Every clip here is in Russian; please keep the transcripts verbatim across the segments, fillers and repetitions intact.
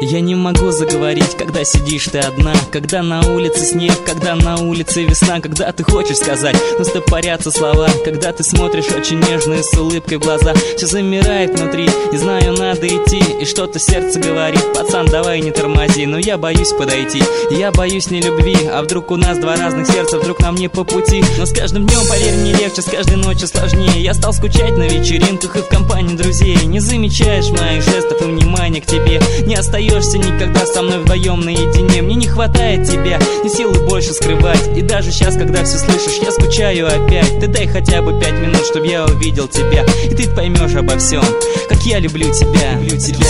Я не могу заговорить, когда сидишь ты одна, когда на улице снег, когда на улице весна, когда ты хочешь сказать, но стопорятся слова, когда ты смотришь очень нежно и с улыбкой в глаза. Все замирает внутри, не знаю, надо идти, и что-то сердце говорит: пацан, давай не тормози. Но я боюсь подойти, я боюсь не любви, а вдруг у нас два разных сердца, вдруг нам не по пути. Но с каждым днем, поверь, не легче, с каждой ночью сложнее. Я стал скучать на вечеринках и в компании друзей. Не замечаешь моих жестов и внимания к тебе, не остаешься никогда со мной вдвоем наедине. Мне не хватает тебя, ни силы больше скрывать. И даже сейчас, когда все слышишь, я скучаю опять. Ты дай хотя бы пять минут, чтоб я увидел тебя, и ты поймешь обо всем, как я люблю тебя, люблю тебя.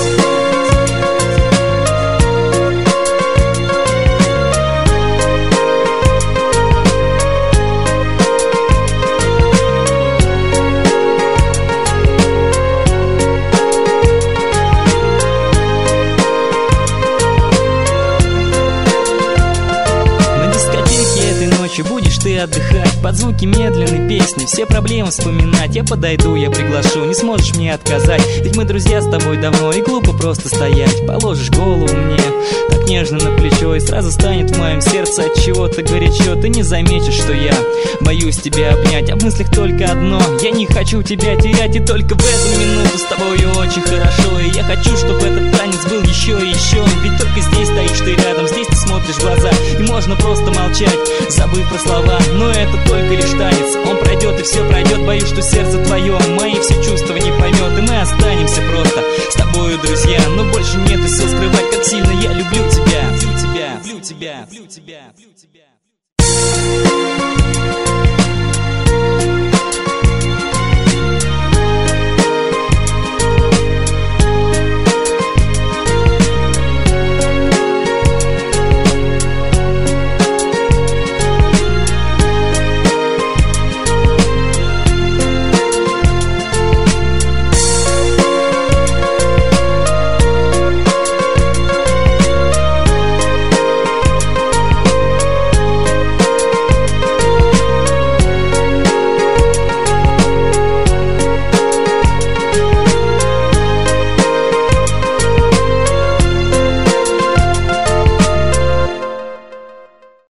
Будешь ты отдыхать под звуки медленной песни, все проблемы вспоминать. Я подойду, я приглашу, не сможешь мне отказать, ведь мы друзья с тобой давно, и глупо просто стоять. Положишь голову мне так нежно на плечо, и сразу станет в моем сердце от чего-то горячо. Ты не заметишь, что я боюсь тебя обнять, а в мыслях только одно: я не хочу тебя терять. И только в эту минуту с тобою очень хорошо, и я хочу, чтобы этот танец был еще и еще. Ведь только здесь стоишь ты рядом, здесь ты смотришь в глаза, и можно просто молчать, забыв про слова. Но это только лишь танец, он пройдет и все пройдет. Боюсь, что сердце твое мои все чувства не поймет, и мы останемся просто с тобою, друзья. Но больше нет и сил скрывать, как сильно я люблю тебя, люблю тебя, люблю тебя, люблю тебя, люблю тебя.